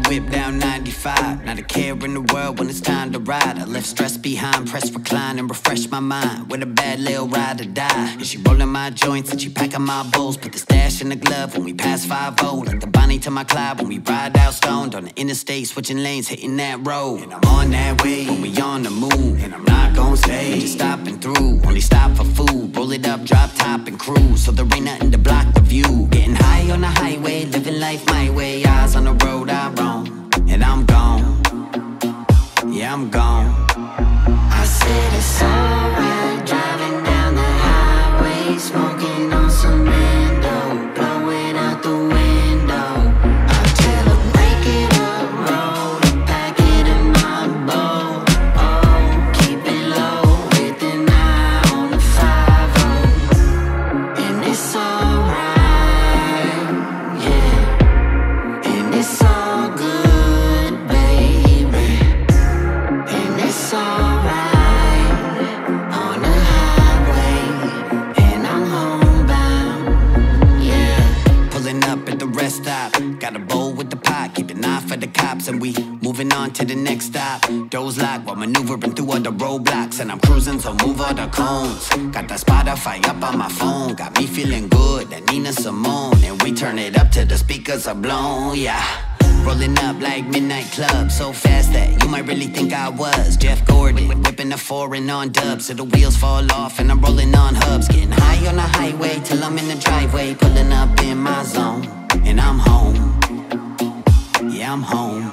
whip down 95. Not a care in the world when it's time to ride. I left stress behind, press recline and refresh my mind with a bad little ride or die. And she rolling my joints and she packing my bowls. Put the stash in the glove when we pass 5-0. Like the Bonnie to my Clyde when we ride out stoned on the interstate, switching lanes, hitting that road. And I'm on that way when we on the move. And I'm not gon' stay, just stopping through. Only stop for food, roll it up, drop top and cruise. So there ain't nothing to block the view. Getting high on the highway, living life my way. Eyes on the road I roam, and I'm gone. Yeah, I'm gone. I said it's alright, driving down the highway, smoking on some Mando, blowing out the window. I tell her break it up, roll it, pack it in my bowl. Oh, keep it low, with an eye on the 5-0. And it's alright, yeah. And it's all good, baby. And it's alright on the highway, and I'm homebound, yeah. Pulling up at the rest stop, got a bowl with the pot, keep an eye for the cops, and we moving on to the next stop. Doors locked while maneuvering through all the roadblocks, and I'm cruising, so move all the cones. Got that Spotify up on my phone, got me feeling good, that Nina Simone, and we turn it up till the speakers are blown, yeah. Rolling up like midnight club, so fast that you might really think I was Jeff Gordon, whipping the foreign on dubs till the wheels fall off and I'm rolling on hubs. Getting high on the highway till I'm in the driveway, pulling up in my zone, and I'm home. Yeah, I'm home.